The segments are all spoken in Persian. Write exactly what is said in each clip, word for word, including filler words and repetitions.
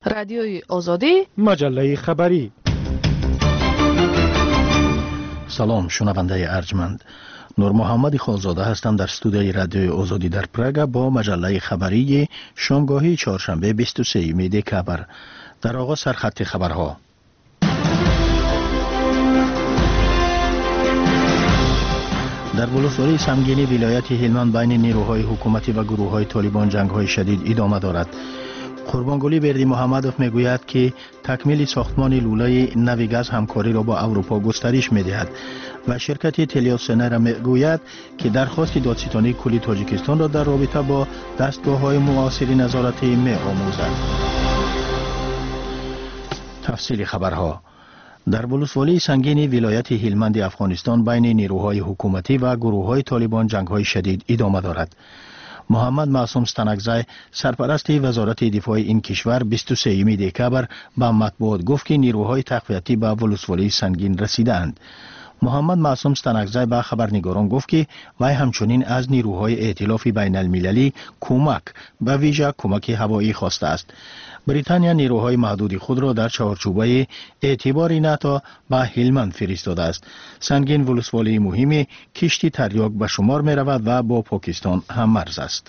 رادیوی آزادی، مجله خبری. سلام شنونده ارجمند، نور محمد خالزاده هستم در استودیوی رادیوی آزادی در پراگ با مجله خبری شامگاهی چهارشنبه بیست و سوم دکبر. در آغاز سرخط خبرها. در ولسوالی سمگینی ولایت هلمند بین نیروهای حکومتی و گروه‌های طالبان جنگ‌های شدید ادامه دارد. قربانگلی بردی محمدوف میگوید که تکمیل ساختمان لوله نوی گاز همکاری را با اروپا گسترش می‌دهد و شرکت تلیاسنر میگوید که درخواست دادستانی کلی تاجیکستان را در رابطه با دستگاه‌های معاصر نظارتی می‌آموزد. تفصیل خبرها. در ولسوالی سنگین ولایت هلمند افغانستان بین نیروهای حکومتی و گروه‌های طالبان جنگ‌های شدید ادامه دارد. محمد معصوم ستنگزی سرپرست وزارت دفاع این کشور بیست و سوم دکبر به مطبوعات گفت که نیروهای تقویتی به ولسوالی سنگین رسیدند. محمد معصوم ستنگزی به خبرنگاران گفت که وی همچنین از نیروهای ائتلاف بین المللی کمک به ویژه کمک هوایی خواسته است. بریتانیا نیروهای محدود خود را در چهارچوبه اعتبار ناتو به هلمند فرستاده است. سنگین ولسوالی مهمی کشتی تریاک به شمار می رود و با پاکستان هم مرز است.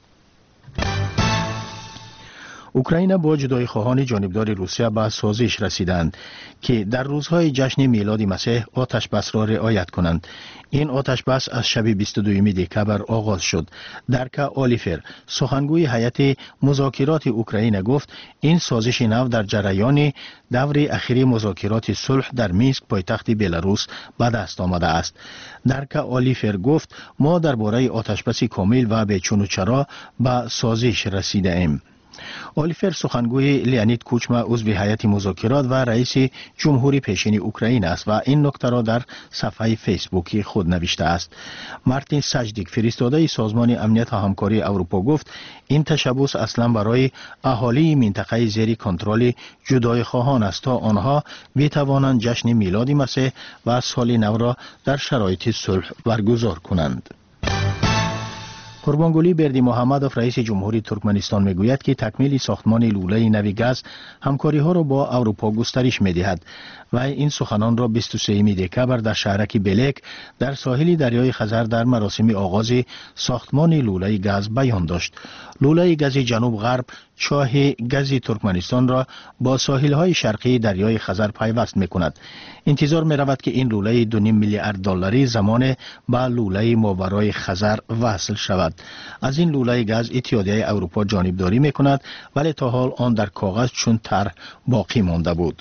اوکراین با جدای خواهان جانبدار روسیه به سازش رسیدند که در روزهای جشن میلاد مسیح آتش بس را رعایت کنند. این آتش بس از شب بیست و دوم دکبر آغاز شد. درکا آلیفر سخنگوی هیئت مذاکرات اوکراین گفت این سازش نو در جریان دور اخیر مذاکرات صلح در مینسک پایتخت بلاروس به دست آمده است. درکا آلیفر گفت ما درباره آتش بس کامل و به چون و چرا به سازش رسیده ایم. آلیفر سخنگوی لیانید کوچما عضو هیئت مذاکرات و رئیس جمهوری پیشین اوکراین است و این نکته را در صفحه فیسبوکی خود نوشته است. مارتین ساجدیک فرستاده سازمان امنیت و همکاری اروپا گفت این تشبث اصلا برای اهالی منطقه زیر کنترل جدای خواهان است تا آنها بتوانند جشن میلاد مسیح و سال نو را در شرایط صلح برگزار کنند. قربانگلی بردی محمدوف رئیس جمهوری ترکمنستان میگوید که تکمیل ساختمان لوله نوی گاز همکاری ها را با اروپا گسترش میدهد و این سخنان را بیست و سوم دکبر در شهرک بلک در ساحل دریای خزر در مراسم آغاز ساختمان لوله گاز بیان داشت. لوله گاز جنوب غرب چاه گاز ترکمنستان را با ساحل های شرقی دریای خزر پیوست میکند. انتظار می رود که این لوله دو نیم میلیارد دلاری زمان با لوله ماورای خزر وصل شود. از این لوله گاز اتحادیه اروپا جانبداری می کند ولی تا حال آن در کاغذ چون طرح باقی مانده بود.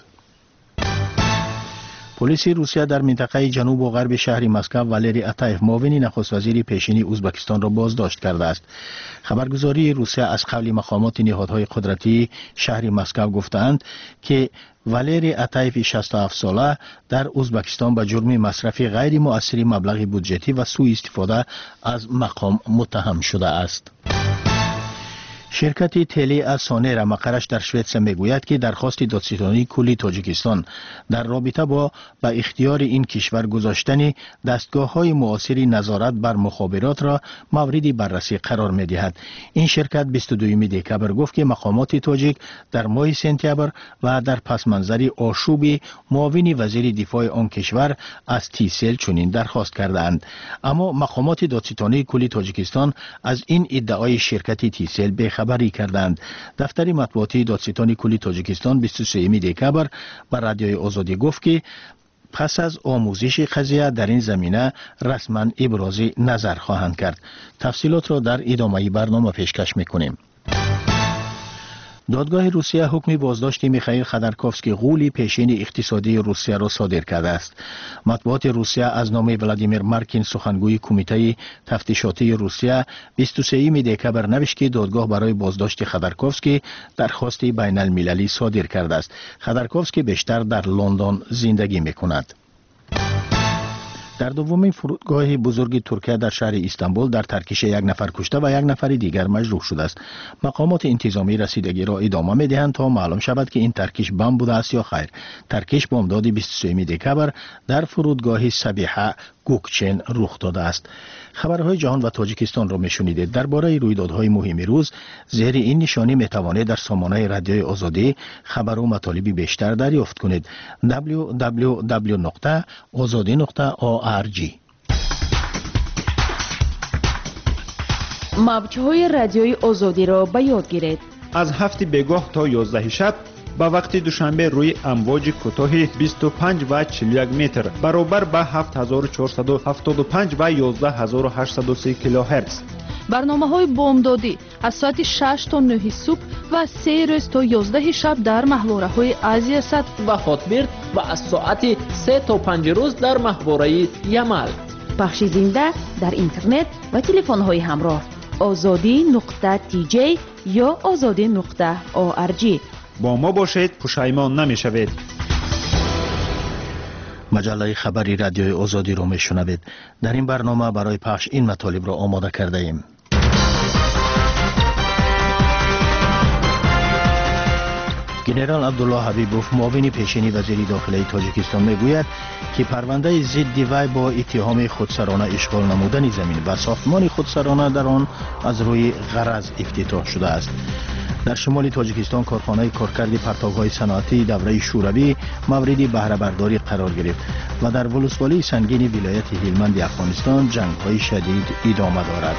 پلیس روسیه در منطقه جنوب و غرب شهر مسکو والری اتایف معاون نخست وزیر پیشین ازبکستان را بازداشت کرده است. خبرگزاری روسیه از قول مقامات نهادهای قدرتی شهر مسکو گفتند که والری اتایف شصت و هفت ساله در ازبکستان به جرم مصرف غیر مؤثر مبلغ بودجتی و سوء استفاده از مقام متهم شده است. شرکت تلی از سانر مقرش در شوئد میگوید که درخواست دادستانی کلی تاجیکستان در رابطه با به اختیار این کشور گذاشتن دستگاه‌های معاصر نظارت بر مخابرات را مورد بررسی قرار می‌دهد. این شرکت بیست و دوم دکبر گفت که مقامات تاجیک در ماه سپتامبر و در پس منظر آشوب معاون وزیر دفاع آن کشور از تیسل چنین درخواست کردند، اما مقامات دادستانی کلی تاجیکستان از این ادعای شرکت تیسل به خبری کردند. دفتر مطبوعاتی دادستانی کلی تاجیکستان بیست و سوم دکبر به رادیوی آزادی گفت که پس از آموزش قضیه در این زمینه رسما ابراز نظر خواهند کرد. تفصیلات را در ادامه برنامه پیشکش میکنیم. دادگاه روسیه حکم بازداشت میخائیل خودورکوفسکی غول پیشین اقتصادی روسیه را صادر کرده است. مطبوعات روسیه از نام ولادیمیر مارکین سخنگوی کمیته تفتیشاتی روسیه بیست و سوم دکبر نوشت که دادگاه برای بازداشت خودورکوفسکی درخواست بین المللی صادر کرده است. خودورکوفسکی بیشتر در لندن زندگی میکند. در دومین فرودگاه بزرگ ترکیه در شهر استانبول در ترکش یک نفر کشته و یک نفر دیگر مجروح شده است. مقامات انتظامی رسیدگی را ادامه می‌دهند تا معلوم شود که این ترکش بمب بوده است یا خیر. ترکش بامداد بیست و سوم دکبر در فرودگاه سبیحه گوکچن رخ داده است. خبرهای جهان و تاجیکستان را میشنیدید. درباره رویدادهای مهم روز زیر این نشانی میتوانید در سامانه رادیوی آزادی خبر و مطالبی بیشتر دریافت کنید. دبلیو دبلیو دبلیو نقطه آزادی نقطه او آر جی. موج‌های رادیوی آزادی را به یاد گیرید. از هفت بگاه تا یازده شب با وقت دوشنبه روی امواج کوتاه بیست و پنج و چهل و یک متر برابر با هفت هزار و چهارصد و هفتاد و پنج و یازده هزار و هشتصد و سه کیلوهرتز. برنامه‌های بامدادی از ساعت شش تا نه صبح و سه روز تا یازده شب در محوره‌های آسیا صد و هاتبرد و از ساعت سه تا پنج روز در محوره یمل. پخش زنده در اینترنت و تلفن‌های همراه آزادی نقطه تی جی یا آزادی نقطه او آر جی. با ما باشید، پشیمان نمی‌شوید. مجله خبری رادیوی آزادی رو میشنوید. در این برنامه برای پخش این مطالب را آماده کرده ایم. گنرال عبدالله حبیبوف معاون پیشین وزیر داخلی تاجیکستان میگوید که پرونده ضد وی با اتهام خودسرانه اشغال نمودن زمین و ساختمان خودسرانه در آن از روی غرض افتتاح شده است. در شمال تاجیکستان کارخانه کارکرد پرتاب‌های صنعتی دوره شوروی مورد بهره برداری قرار گرفت و در ولسوالی سنگین ولایت هلمند افغانستان جنگ‌های شدید ادامه دارد.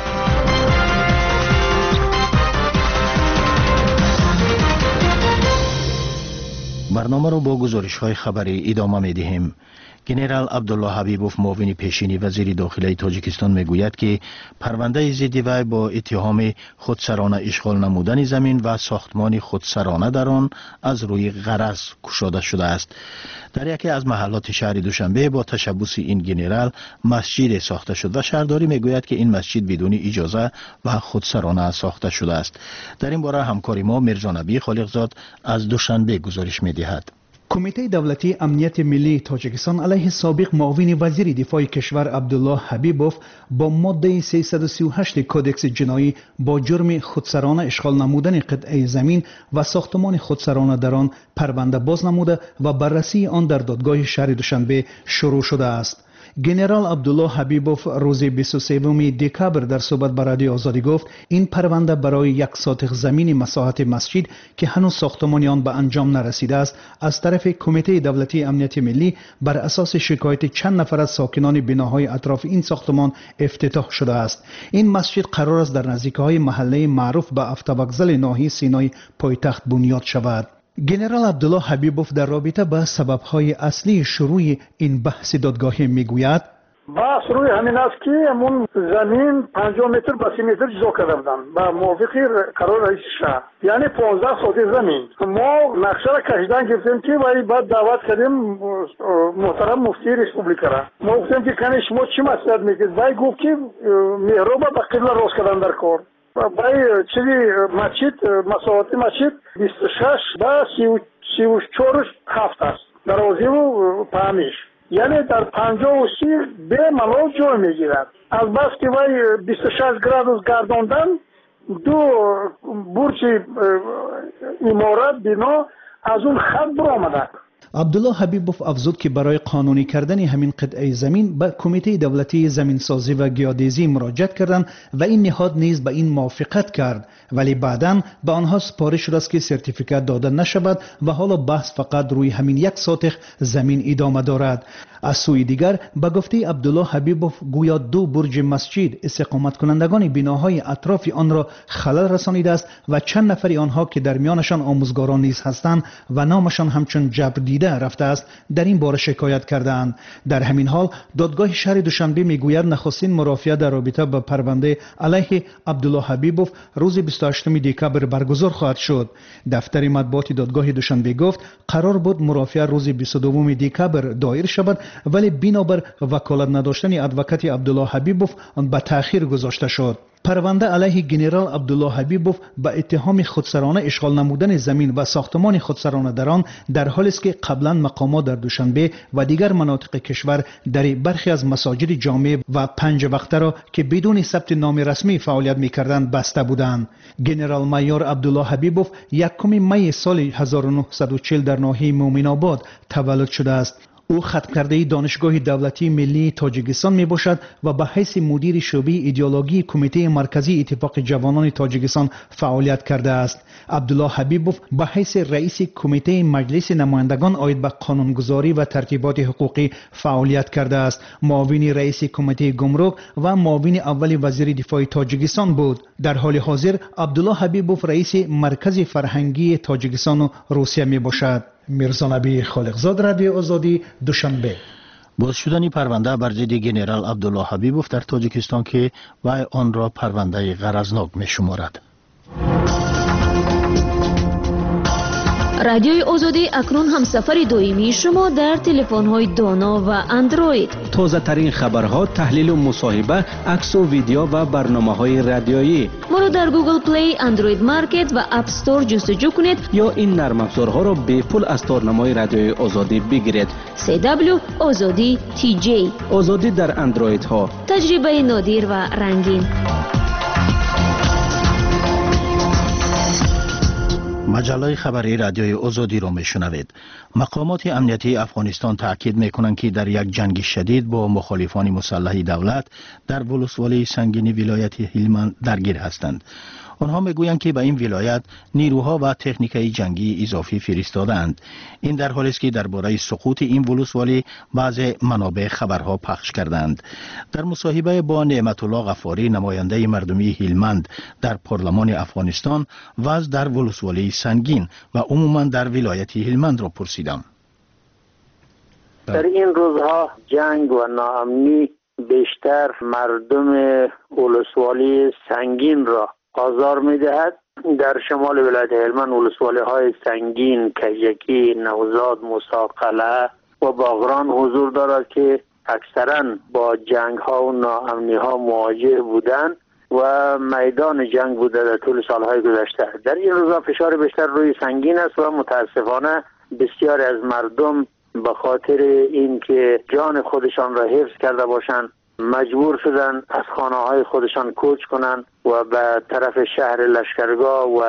برنامه را با گزارش‌های خبری ادامه می‌دهیم. گنرال عبدالله حبیبوف معاون پیشین وزیر داخلی تاجیکستان میگوید که پرونده ضد وی با اتهام خودسرانه اشغال نمودن زمین و ساختمان خودسرانه در آن از روی غرض گشوده شده است. در یکی از محلات شهر دوشنبه با تشبث این گنرال مسجد ساخته شد و شهرداری میگوید که این مسجد بدون اجازه و خودسرانه ساخته شده است. در این باره همکار ما میرزا نبی خالقزاد از دوشنبه گزارش میدهد. کمیته دولتی امنیت ملی تاجیکستان علیه سابق معاون وزیر دفاع کشور عبدالله حبیبوف با ماده سیصد و سی و هشت کودکس جنایی با جرم خودسرانه اشغال نمودن قطعه زمین و ساختمان خودسرانه در آن پرونده باز نموده و بررسی آن در دادگاه شهر دوشنبه شروع شده است. گنرال عبدالله حبیبوف روز بیست و سوم دکبر در صحبت با رادیو آزادی گفت این پرونده برای یک ساتق زمین مساحت مسجد که هنوز ساختمان آن به انجام نرسیده است از طرف کمیته دولتی امنیت ملی بر اساس شکایت چند نفر از ساکنان بناهای اطراف این ساختمان افتتاح شده است. این مسجد قرار است در نزدیکی محله معروف به افتابگزل ناحیه سینای پایتخت بنیاد شود. گنرال عبدالله حبیبوف در رابطه با سبب‌های اصلی شروع این بحث دادگاهی میگوید بحث روی همین است که همون زمین پنجاه متر به سی متر جدا کرده بودن با موافقی قرار رئیس شهر، یعنی پانزده سوتی زمین. ما نقشه را کشیدن گفتیم که ولی بعد دعوت کردیم محترم مفتی ریسپوبلیکا را. ما گفتیم که کنه شما چی مسئله میگید؟ وای گفت که محراب به قبله راست کردن در کار. وای چیزی مسجد مساحت مسجد بیست و شش با سی و چهار هفت است درازی و پهمیش، یعنی در پنجاه و سی به ملال جای میگیرد. از بس که وای بیست و شش گرادوس گرداندن دو برج امارت بنا از اون خط برآمده. عبدالله حبیبوف افزود که برای قانونی کردن همین قطعه زمین به کمیته دولتی زمین سازی و گیادیزی مراجعه کردند و این نهاد نیز به این موافقت کرد، ولی بعداً به آنها سپارش شد است که سرتیفیکات داده نشود و حالا بحث فقط روی همین یک ساتق زمین ادامه دارد. از سوی دیگر به گفته عبدالله حبیبوف گویا دو برج مسجد استقامت کنندگان بناهای اطراف آن را خلل رسانیده است و چند نفری آنها که در میانشان آموزگاران نیز هستند و نامشان همچون جبر دیده رفته است در این باره شکایت کردند. در همین حال دادگاه شهر دوشنبه میگوید نخستین مرافعه در رابطه با پرونده علیه عبدالله حبیبوف روز بیست و هشتم دکبر برگزار خواهد شد. دفتر مطبوعات دادگاه دوشنبه گفت قرار بود مرافعه روز بیست و دوم دکبر دایر شود، ولی بنابر وکالت نداشتن ادوکات عبدالله حبیبوف آن به تأخیر گذاشته شد. پرونده علیه گنرال عبدالله حبیبوف به اتهام خودسرانه اشغال نمودن زمین و ساختمان خودسرانه در آن در حالی است که قبلا مقامات در دوشنبه و دیگر مناطق کشور در برخی از مساجد جامع و پنج وقته را که بدون ثبت نام رسمی فعالیت می‌کردند بسته بودند. گنرال مایور عبدالله حبیبوف یکم می سال هزار و نهصد و چهل در ناحیه مومن آباد تولد شده است. او ختم کرده دانشگاه دولتی ملی تاجیکستان می باشد و به حیث مدیر شعبه ایدئولوژی کمیته مرکزی اتفاق جوانان تاجیکستان فعالیت کرده است. عبدالله حبیبوف به حیث رئیس کمیته مجلس نمایندگان آید به قانونگذاری و ترتیبات حقوقی فعالیت کرده است. معاون رئیس کمیته گمرک و معاون اول وزیر دفاع تاجیکستان بود. در حال حاضر عبدالله حبیبوف رئیس مرکز فرهنگی تاجیکستان و روسیه می باشد. میرزا نبی خالقزاد، رادیو آزادی، دوشنبه. باز شدن پرونده بر ضد گنرال عبدالله حبیبوف در تاجیکستان که وی آن را پرونده غرضناک می شمارد. رادیوی آزادی اکنون هم سفر دویمی شما در تلفن‌های دانا و اندروید. تازه ترین خبرها، تحلیل و مصاحبه، عکس و ویدیو و برنامه‌های رادیویی. ما را در گوگل پلی، اندروید مارکت و اپ استور جستجو کنید یا این نرم افزارها را به پول از تارنمای رادیوی آزادی بگیرید. سی دبلیو آزادی تی جی. آزادی در اندروید ها. تجربه نادر و رنگین. مجله خبری رادیوی آزادی را میشنوید. مقامات امنیتی افغانستان تاکید میکنند که در یک جنگ شدید با مخالفان مسلح دولت در ولسوالی سنگین ولایت هلمند درگیر هستند. آنها میگویند که به این ولایت نیروها و تکنیکای جنگی اضافی فرستادند. این در حالی است که درباره سقوط این ولسوالی بعضی منابع خبرها پخش کردند. در مصاحبه با نعمت الله غفاری، نماینده مردمی هلمند در پارلمان افغانستان، وضع در ولسوالی سنگین و عموما در ولایت هلمند را پرسیدم. در این روزها جنگ و ناامنی بیشتر مردم ولسوالی سنگین را آزار می دهد. در شمال ولایت هلمند ولسوالی های سنگین، کجکی، نوزاد، موسی قلعه و باغران حضور دارد که اکثرا با جنگ ها و ناامنی ها مواجه بودند و میدان جنگ بوده در طول سالهای گذشته. در این روزها فشار بیشتر روی سنگین است و متاسفانه بسیاری از مردم به خاطر اینکه جان خودشان را حفظ کرده باشند مجبور شدن از خانه های خودشان کوچ کنند و به طرف شهر لشکرگاه و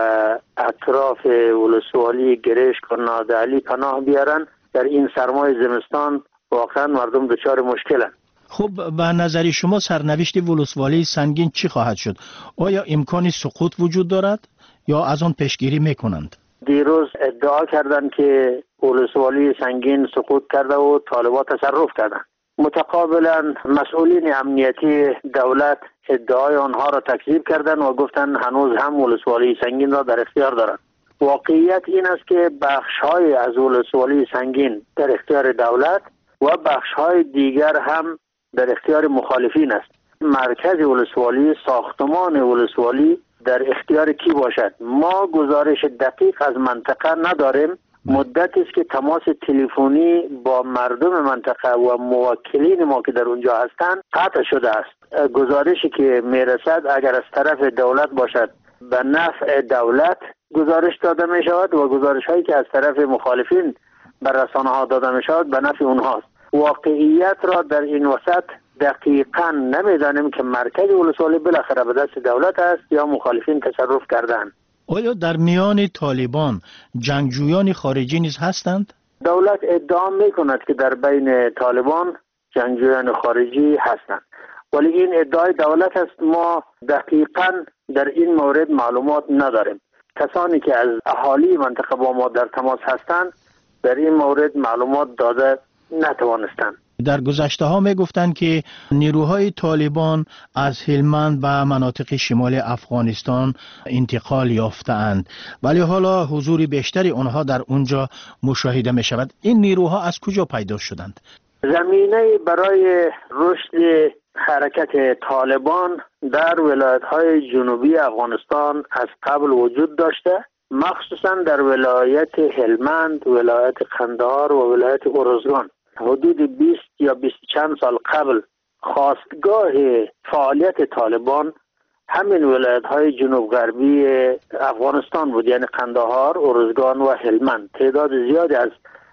اطراف ولسوالی گرشک و نادعلی پناه بیارن. در این سرمای زمستان واقعا مردم دچار مشکلند. خب به نظر شما سرنوشت ولسوالی سنگین چی خواهد شد؟ آیا امکان سقوط وجود دارد یا از آن پیشگیری میکنند؟ دیروز ادعا کردند که ولسوالی سنگین سقوط کرده و طالبان تصرف کردند. متقابلا مسئولین امنیتی دولت ادعای آنها را تکذیب کردند و گفتند هنوز هم ولسوالی سنگین را در اختیار دارند. واقعیت این است که بخش‌های از ولسوالی سنگین در اختیار دولت و بخش‌های دیگر هم در اختیار مخالفین است. مرکز ولسوالی، ساختمان ولسوالی در اختیار کی باشد؟ ما گزارش دقیق از منطقه نداریم. مدتی است که تماس تلفنی با مردم منطقه و موکلین ما که در اونجا هستند قطع شده است. گزارشی که میرسد اگر از طرف دولت باشد به نفع دولت گزارش داده می شود و گزارش هایی که از طرف مخالفین بر رسانه ها داده می شود به نفع اونهاست. واقعیت را در این وسط دقیقاً نمیدانیم که مرکز ولسوالی بالاخره به دست دولت است یا مخالفین تصرف کردند. آیا در میان طالبان جنگجویان خارجی نیز هستند؟ دولت ادعا می کند که در بین طالبان جنگجویان خارجی هستند، ولی این ادعای دولت است. ما دقیقاً در این مورد معلومات نداریم. کسانی که از اهالی منطقه با ما در تماس هستند در این مورد معلومات داده نتوانستند. در گذشته ها می گفتند که نیروهای طالبان از هلمند و مناطق شمال افغانستان انتقال یافتند، ولی حالا حضور بیشتری آنها در اونجا مشاهده می شود. این نیروها از کجا پیدا شدند؟ زمینه برای رشد حرکت طالبان در ولایت‌های جنوبی افغانستان از قبل وجود داشته، مخصوصا در ولایت هلمند، ولایت قندهار و ولایت ارزگان. حدود بیست یا بیست چند سال قبل خاستگاه فعالیت طالبان همین ولایت‌های جنوب غربی افغانستان بود، یعنی قندهار، ارزگان و هلمند. تعداد زیادی از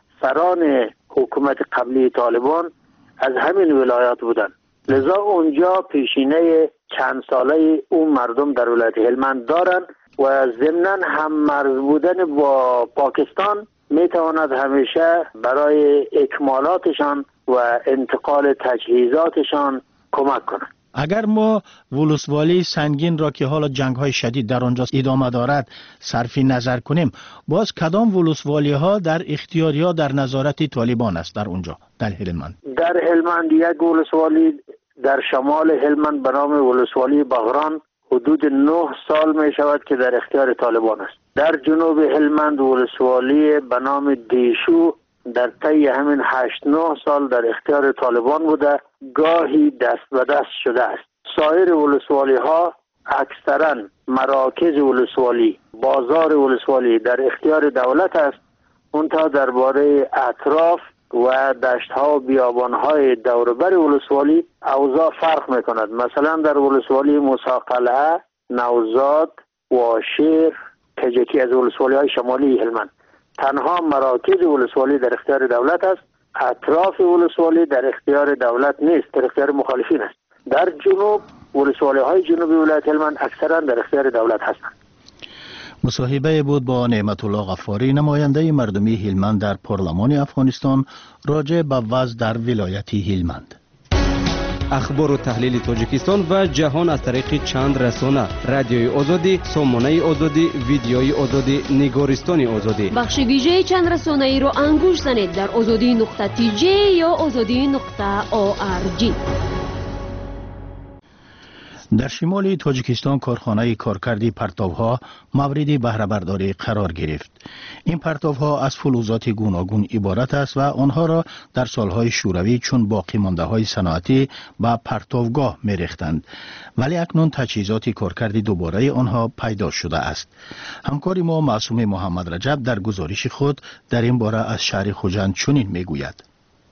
سران حکومت قبلی طالبان از همین ولایات بودند. لذا اونجا پیشینه چند ساله اون مردم در ولایت هلمند دارند و ضمناً هم مرز بودن با پاکستان میتواند همیشه برای اکمالاتشان و انتقال تجهیزاتشان کمک کند. اگر ما ولسوالی سنگین را که حالا جنگ های شدید در آنجا ادامه دارد صرفی نظر کنیم، باز کدام ولسوالی ها در اختیار یا در نظارت طالبان است در اونجا در هلمند؟ در هلمند یک ولسوالی در شمال هلمند به نام ولسوالی بغران حدود نه سال می شود که در اختیار طالبان است. در جنوب هلمند ولسوالی به نام دیشو در طی همین هشت نه سال در اختیار طالبان بوده، گاهی دست به دست شده است. سایر ولسوالی ها اکثرا مراکز ولسوالی، بازار ولسوالی در اختیار دولت است. منتها درباره اطراف و دشت ها و بیابان های دوربر ولسوالی اوضاع فرق می کند. مثلا در ولسوالی موسی-قلعه، نوزاد، واشیر، کجکی از ولسوالی های شمالی هلمند تنها مراکز ولسوالی در اختیار دولت است. اطراف ولسوالی در اختیار دولت نیست، در اختیار مخالفین است. در جنوب ولسوالی های جنوبی ولایت هلمند اکثرا در اختیار دولت هستند. مصاحبه بود با نعمت الله غفاری، نماینده مردمی هلمند در پارلمان افغانستان، راجع به وضع در ولایت هلمند. اخبار و تحلیل تاجیکستان و جهان از طریق چند رسانه: رادیوی آزادی، سامانه آزادی، ویدیوی آزادی، نگارستان آزادی. بخش ویژه چند رسانه ای را انگوش زنید در آزادی نقطه تی جی یا آزادی نقطه او آر جی. در شمال تاجیکستان کارخانه کارکردی پرتوها مورد بهره برداری قرار گرفت. این پرتوها از فلزات گوناگون عبارت است و آنها را در سالهای شوروی چون باقی مانده های صنعتی به پرتوگاه می ریختند، ولی اکنون تجهیزات کارکردی دوباره آنها پیدا شده است. همکار ما معصوم محمد رجب در گزارش خود در این باره از شهر خوجند چنین می گوید.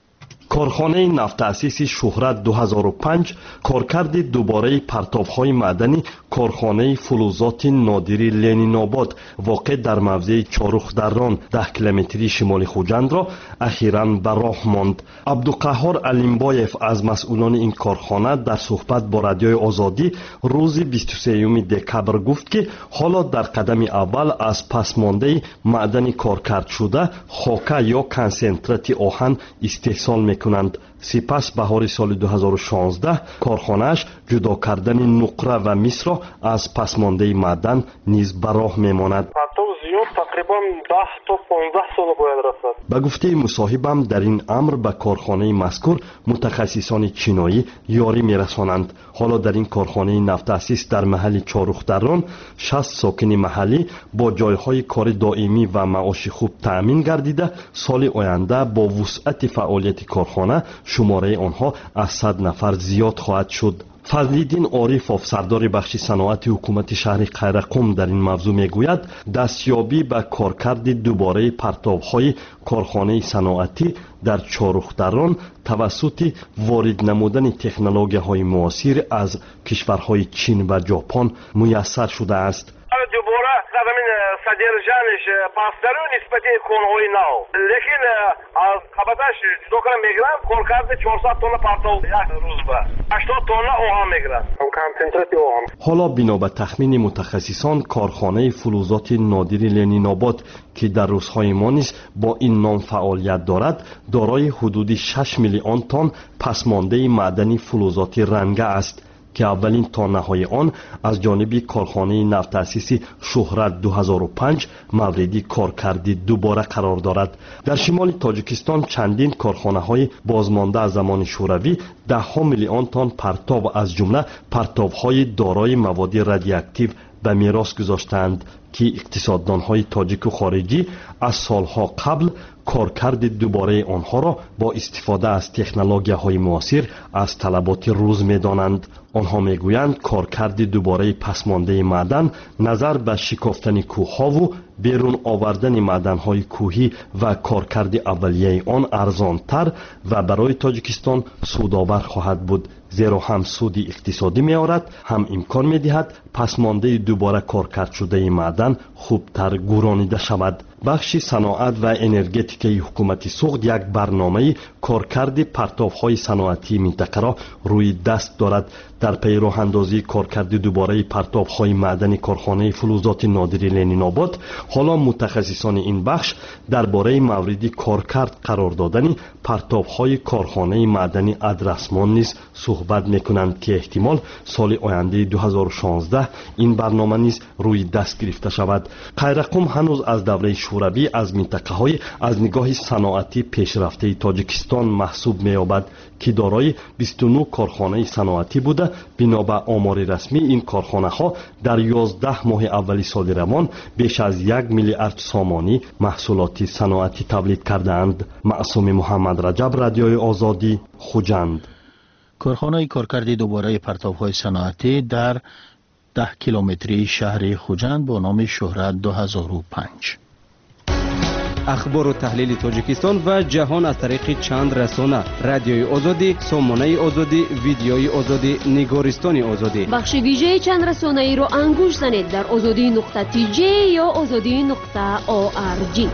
کارخانه نفت تأسیس شهرت دو هزار و پنج کارکرد دوباره پرتاب‌های معدنی کارخانه فلزات نادری لنین آباد واقع در موضع چارخ دران ده کیلومتری شمال خوجند را اخیراً به راه ماند. عبدالقهار علیمبایف از مسئولان این کارخانه در صحبت با رادیوی آزادی روز بیست و سوم دکبر گفت که حالا در قدم اول از پسمانده معدن کارکرد شده خاکه یا کنسنترات آهن استحصال میکنند. سپس بهار سال دو هزار و شانزده کارخانه‌اش جدا کردن نقره و مس را از پسمانده معدن نیز به راه میماند. تقریبا ده تا پانزده سال باید رسد. به گفته مصاحبم در این امر به کارخانه مذکور متخصصان چینایی یاری میرسانند. حالا در این کارخانه نفت تأسیس در محل چارخ دران شصت ساکن محلی با جایهای کار دائمی و معاش خوب تأمین گردیده سال آینده با وسعت فعالیت کارخانه شماره آنها از صد نفر زیاد خواهد شد. فضل‌الدین عارفов سردار بخش صنعت حکومت شهر قیرقم در این موضوع میگوید دستیابی به کارکرد دوباره پرتاب‌های کارخانه صنعتی در چارخ دران توسط وارد نمودن تکنولوژی‌های معاصر از کشورهای چین و ژاپن میسر شده است. دوباره زمین سدرجانش پاسدارو نسبت کنهای نو لیکن از قبضش دوکر میگرن کارکرد چهارصد تن پرتو یک روز با هشتاد تن آهن میگرن کنسنترات آهن. حالا بنا به تخمین متخصصان کارخانه فلزات نادری لنین آباد که در روزهای ما نیز با این نام فعالیت دارد دارای حدود شش میلیون تن پسمانده معدنی فلزات رنگه است که اولین تانه‌های آن از جانب کارخانه نفت تأسیس شهرت دو هزار و پنج موردی کارکردی دوباره قرار دارد. در شمال تاجیکستان چندین کارخانه‌های بازمانده از زمان شوروی ده ها میلیون تن پرتاب از جمله پرتاب‌های دارای مواد رادیواکتیو به میراث گذاشتند که اقتصاددان‌های تاجیک و خارجی از سالها قبل کارکرد دوباره آنها را با استفاده از تکنولوژی‌های معاصر از طلبات روز می‌دانند. آنها میگویند کارکرد دوباره پسمانده معدن نظر به شکافتن کوه‌ها و بیرون آوردن معدن‌های کوهی و کارکرد اولیه آن ارزان‌تر و برای تاجیکستان سودآور خواهد بود، زیرا هم سود اقتصادی می‌آورد هم امکان می‌دهد پسمانده دوباره کارکرد شده معدن کردن خوبتر گرانیده شود. بخش صنعت و انرژتیکی حکومت سوخت یک برنامه کارکرد پرتاب‌های صنعتی منطقه را روی دست دارد. در پی راه اندازی کارکرد دوباره پرتاب‌های معدنی کارخانه فلزات نادری لنین آباد، حالا متخصصان این بخش درباره موردی کارکرد قرار دادن پرتاب‌های کارخانه معدنی ادرسمان نیز صحبت می‌کنند که احتمال سال آینده دو هزار و شانزده این برنامه نیز روی دست گرفته شود. قیرقم هنوز از دوره شوروی از منطقه‌های از نگاه صنعتی پیشرفته تاجیکستان محسوب می‌یابد که دارای بیست و نه کارخانه صنعتی بوده. بنا به آمار رسمی این کارخانه‌ها در یازده ماه اولی سال روان بیش از یک میلیارد سامانی محصولات صنعتی تولید کردند. معصوم محمد رجب، رادیوی آزادی، خوجند. کارخانه کارکرد دوباره پرتاب‌های صنعتی در ده کیلومتری شهر خوجند با نام شهرت دو هزار و پنج. اخبار و تحلیل تاجیکستان و جهان از طریق چند رسانه: رادیوی آزادی، سامانه آزادی، ویدیوی آزادی، نگارستان آزادی. بخش ویژه چند رسانه ای رو انگوش زنید در آزادی نقطه تی جی یا آزادی نقطه او آر جی.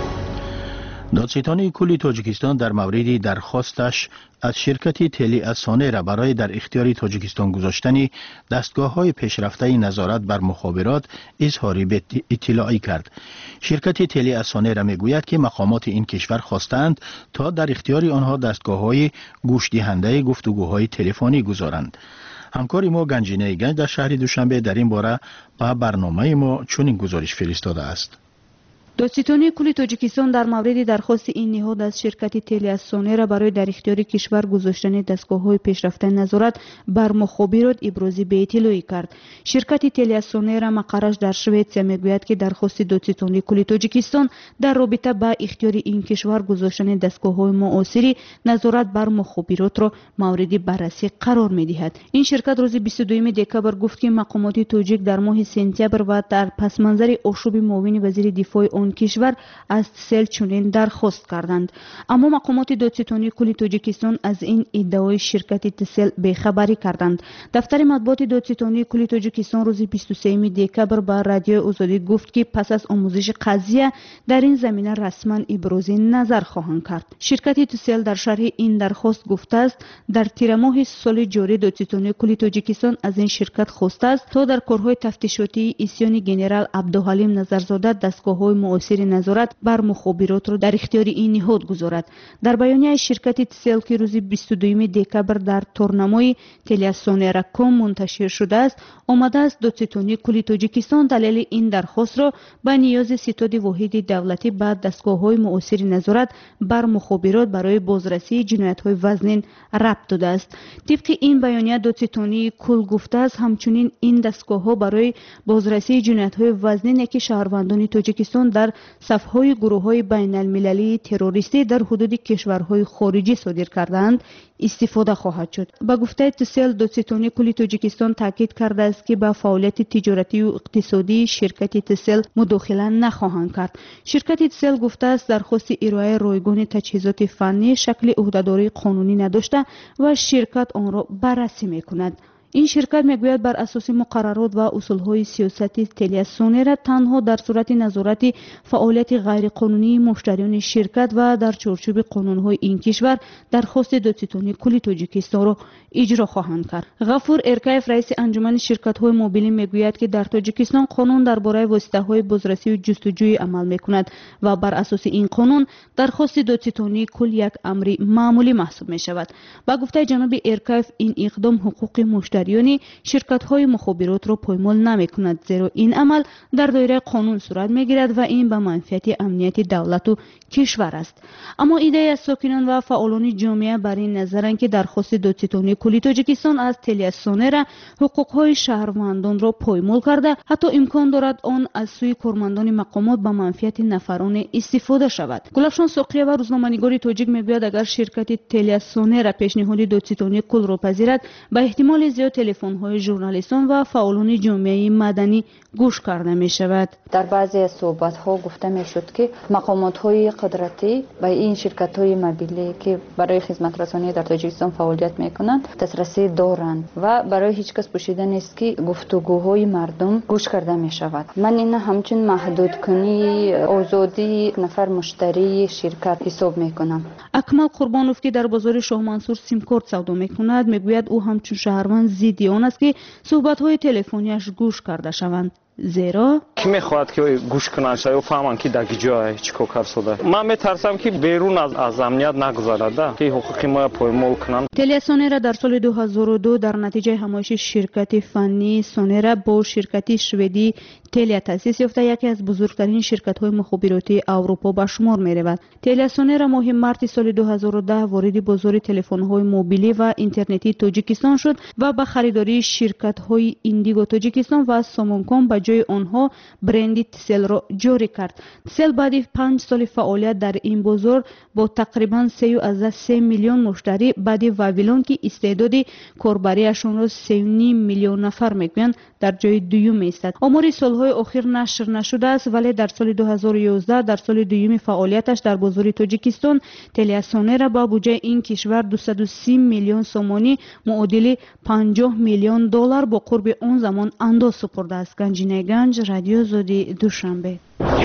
دادستان کلی تاجیکستان در مورد درخواستش از شرکت تلی اسانه برای در اختیار تاجیکستان گذاشتن دستگاه‌های پیشرفته نظارت بر مخابرات اظهار اطلاعی کرد. شرکت تلی اسانه را میگوید که مقامات این کشور خواستند تا در اختیار آنها دستگاه‌های گوش دهنده گفتگوهای تلفنی گذارند. همکار ما گنجینه گنج در شهر دوشنبه در این باره با برنامه ما چنین گزارش فرستاده است. دادستانی کل تاجیکستان در مورد درخواست این نهاد از شرکت تلی اسانه را برای در اختیار کشور گذاشتن دستگاه‌های پیشرفته نظارت بر مخابرات ابراز بی‌اطلاعی کرد. شرکت تلی اسانه را مقرش در سوئیسرا میگوید که درخواست دادستانی کل تاجیکستان در رابطه با اختیار این کشور گذاشتن دستگاه‌های معاصر نظارت بر مخابرات را مورد بررسی قرار می‌دهد. این شرکت روز بیست و دوم دکبر گفت که مقامات تاجیک در ماه سپتامبر و در پس منظر آشوب معاون وزیر دفاع آن کشور از سل چنین درخواست کردند، اما مقامات دادستانی کل تاجیکستان از این ادعای شرکت تسل بی‌خبری کردند. دفتر مطبوعات دادستانی کل تاجیکستان روز بیست و سوم دکبر با رادیو آزادی گفت که پس از آموزش قضیه در این زمینه رسما ابراز نظر خواهند کرد. شرکت تسل در شرح این درخواست گفته است در تیر ماه سال جاری دادستانی کل تاجیکستان از این شرکت خواسته است تا در کارهای تفتیشاتی اسیان گنرال عبدالحلیم نظرزاده دستگاه‌های معاصر نظارت بر مخابرات را در اختیار این نهاد گذارد. در بیانیه شرکت تسل که روز بیست و دوم دکبر در تورنمای تلیاسانه را کم منتشر شده است، آمده است دادستانی کل تاجیکستان دلیل این درخواست را به نیاز ستاد واحد دولتی به دستگاه‌های معاصر نظارت بر مخابرات برای بازرسی جنایت‌های وزنین ربط داده است. طبق این بیانیه دادستانی کل گفته است همچنین این دستگاه‌ها برای بازرسی جنایت‌های وزنین که شهروندان تاجیکستان در صف‌های گروه‌های بین‌المللی تروریستی در حدود کشورهای خارجی صادر کردند استفاده خواهد شد. با گفته تسل دادستانی کل تاجیکستان تاکید کرده است که با فعالیت تجارتی و اقتصادی شرکت تسل مداخله نخواهند کرد. شرکت تسل گفته است درخواست ارائه رایگان تجهیزات فنی شکل عهده‌داری قانونی نداشته و شرکت آن را بررسی می‌کند. این شرکت میگوید بر اساس مقررات و اصولهای سیاستی تلیاسانه را تنها در صورت نظارت فعالیت غیرقانونی مشتریان شرکت و در چارچوب قانونهای این کشور درخواست دادستانی کل تاجیکستان را اجرا خواهند کرد. غفور ارکایف رئیس انجمن شرکت‌های موبیلی میگوید که در تاجیکستان قانون درباره واسطه‌های بازرسی و جستجوی عمل میکند و بر اساس این قانون درخواست دادستانی کل یک امر معمولی محسوب میشود. با گفته جناب ارکایف این اقدام حقوق مشتری یعنی شرکت‌های مخابرات را پایمال نمی‌کند، زیرا این عمل در دایره قانون صورت می‌گیرد و این به منفعت امنیت دولت و کشور است. اما ایده از ساکنان و فعالان جامعه بر این نظرند که درخواست دادستانی کل تاجیکستان از تلیاسانه را حقوق‌های شهروندان را پایمال کرده، حتی امکان دارد آن از سوی کارمندان مقامات به منفعت نفران استفاده شود. گلفشان ساقیه و روزنامه‌نگار تاجیک می‌گوید اگر شرکت تلیاسانه را پیشنهاد دادستانی کل را پذیرد به احتمال زیاد یا تلفن‌های ژورنالیستان و فعالان جامعه مدنی گوش کرده می‌شود. در بعضی از صحبت‌ها گفته می‌شد که مقامات‌های قدرتی و این شرکت‌های موبیلی که برای خدمت رسانی در تاجیکستان فعالیت می‌کنند دسترسی دارند و برای هیچ کس پوشیده نیست که گفتگوهای مردم گوش کرده می‌شود. من این همچنین محدود کنی آزادی نفر مشتری شرکت حساب می‌کنم. اکمل قربانوف که در بازار شاه منصور سیم کارت سودا می‌کند میگوید او همچون شهروند ضد آن است که صحبت‌های تلفنیش گوش کرده شوند. زیرا کی میخواد که گوش کنن شاید فهمن که در کجای چیکار کار شده. من میترسم که بیرون از از امنیت نگذارد که حقوق ما پایمال کنن. تلیا سونرا در سال دو هزار و دو در نتیجه همایش شرکت فنی سونرا با شرکت شوئدی تلیا تأسیس یافته یکی از بزرگترین شرکت‌های مخابراتی اروپا به شمار می‌رود. تلیا سونرا ماه مارس سال دو هزار و ده وارد بازار تلفن‌های موبیلی و اینترنتی تاجیکستان شد و با خریداری شرکت‌های ایندیگو تاجیکستان و سامونکام به جای آنها برند تسل را جاری کرد. تسل بعد پنج سال فعالیت در این بازار با تقریباً سه میلیون مشتری بعد واویلون که استعداد کاربریشان را سه و نیم میلیون نفر میگویند در جای دوم ایستد. آمار سالهای اخیر نشر نشده است ولی در سال دو هزار و یازده در سال دوم فعالیتش در بازار تاجیکستان تلیا سونرا با بودجه این کشور دویست و سی میلیون سومانی معادل پنجاه میلیون دلار با قرب آن زمان انداز سپرده است. گنجینه گنج، رادیو آزادی، دوشنبه.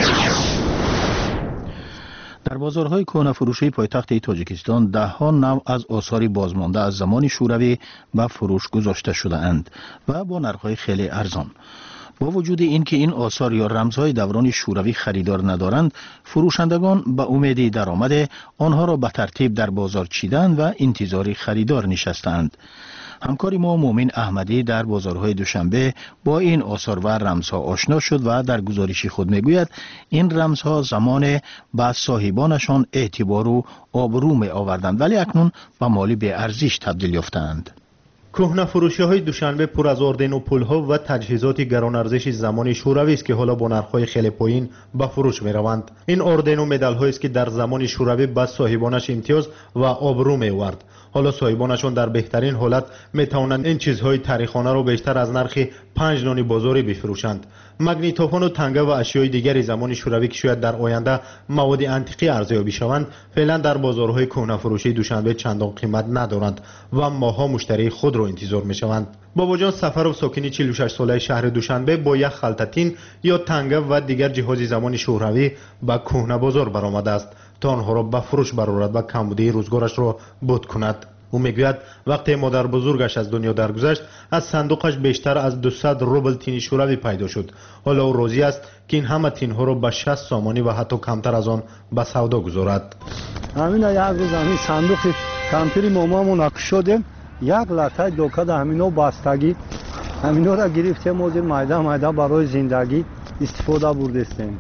در بازارهای کهنه فروشی پایتخت تاجیکستان ده ها نوع از آثار بازمانده از زمان شوروی به فروش گذاشته شده اند و با نرخ‌های خیلی ارزان. با وجود اینکه این آثار یا رمزهای دوران شوروی خریدار ندارند، فروشندگان به امید درآمد آنها را به ترتیب در بازار چیدند و انتظار خریدار نشستند. همکار ما مومن احمدی در بازارهای دوشنبه با این آثار و رمزها آشنا شد و در گزارش خود میگوید این رمزها زمان به صاحبانشان اعتبار و آبرو می آوردند ولی اکنون به مالی به ارزش تبدیل یافتند. کهنه فروشی های دوشنبه پر از اردن و پولها و تجهیزات گران ارزش زمان شوروی است که حالا با نرخ‌های خیلی پایین به فروش می روند. این اردن و مدال هایی است که در زمان شوروی به صاحبانش امتیاز و آبرو می آورد. حالا صاحبانشان در بهترین حالت می توانند این چیزهای تاریخانه را بیشتر از نرخ پنج نان بازاری بفروشند. مگنیتوفون و تنگه و اشیای دیگر زمان شوروی که شاید در آینده مواد انتیقی ارزیابی شوند فعلا در بازارهای کهنه فروشی دوشنبه چندان قیمت ندارند و ماها مشتری خود را انتظار می شوند. بابا جان سفرов ساکن چهل و شش ساله شهر دوشنبه با یک خلطتین یا تنگه و دیگر جهاز زمان شوروی به کهنه بازار برآمده است تا آنها را به فروش برآورد و کمبودی روزگارش را بود کند. او میگوید وقتی مادر بزرگش از دنیا درگذشت از صندوقش بیشتر از دویست روبل تین شوروی پیدا شد. حالا او راضی است که این همه تین ها را به شصت سامانی و حتی کمتر از آن به سودا گذارد. همین یک روز همین صندوق کمپیری مامامون اک شدیم یک لطه دوکه در همینا بستگی همینا را گرفتیم و مایده مایده برای زندگی استفاده بردستیم.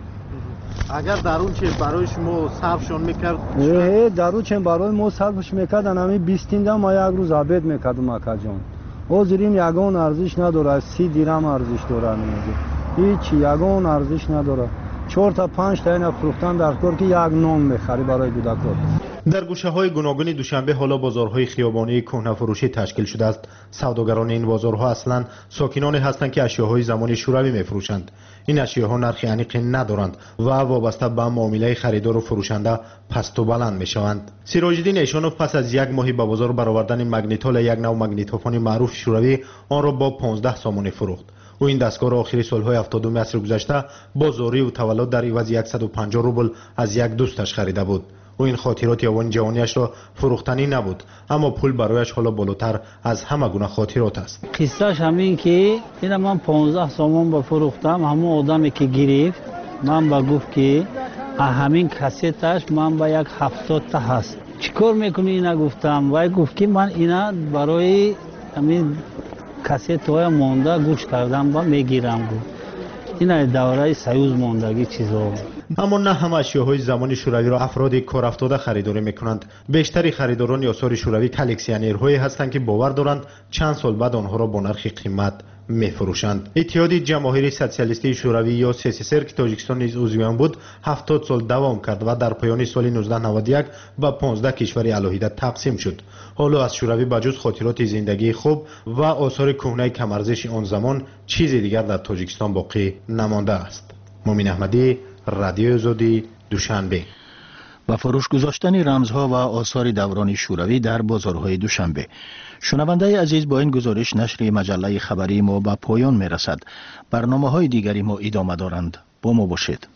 اگر درون چه برای شما صرفشون میکرد؟ اه درون چه برای ما صرفش میکردن همین بیستین ده ما یک روز عبید میکردم اکا جان. حاضرین یگان ارزش نداره، سی دیرم ارزش داره میگه. هیچ یگان ارزش نداره. چهار تا پنج تا اینا فروختن در کار که یک نان میخری برای کودکان. در گوشه های گوناگون دوشنبه حالا بازارهای خیابانی کهنه فروشی تشکیل شده است. سوداگران این بازارها اصلا ساکنانی هستند که اشیاهای زمان شوروی میفروشند. این اشیاها نرخ انیقی ندارند و وابسته به معامله خریدار و فروشنده پست و بلند میشوند. سیراج‌الدین ایشانوف پس از یک ماهی به بازار برآوردن مگنیتول یک نوع مگنیتوفون معروف شوروی آن را با پانزده سامانی فروخت. او این دستگاه را آخر سالهای هفتادم عصر گذشته با زاری و تولد در عوض صد و پنجاه روبل از یک دوستش خریده بود. او این خاطرات یوان جوانیش را فروختنی نبود اما پول برایش حالا بالاتر از همه گونه خاطرات است. قصهش همین که این من پانزده سامان با فروختم. همون آدمی که گرفت من با گفت که همین کاستش من با یک هفتاد تا هست چیکار میکنی؟ اینا گفتم وای گفت که من اینا برای همین کاست های مونده گوش کردم با میگیرم. گفت اینا دوره سیوز موندگی چیزا. اما نه همه اشیاهای زمان شوروی را افراد کار افتاده خریداری میکنند. بیشتری خریداران آثار شوروی کلکسیونرهایی هستند که باور دارند چند سال بعد آنها را با نرخ قیمت میفروشند. اتحادیه جماهیر سوسیالیستی شوروی یا سی اس اس ار که تاجیکستان نیز عضو آن بود هفتاد سال دوام کرد و در پایان سال نوزده نود و یک به پانزده کشور علاهیده تقسیم شد. حالا از شوروی بجز خاطرات زندگی خوب و آثار کهنه کم‌ارزش آن زمان چیزی دیگر در تاجیکستان باقی نمانده است. مومن احمدی، رادیو آزادی، دوشنبه. و فروش گذاشتن رمزها و آثار دوران شوروی در بازارهای دوشنبه. شنونده عزیز، با این گزارش نشر مجله خبری ما به پایان می رسد. برنامه های دیگری ما ادامه دارند. با ما باشید.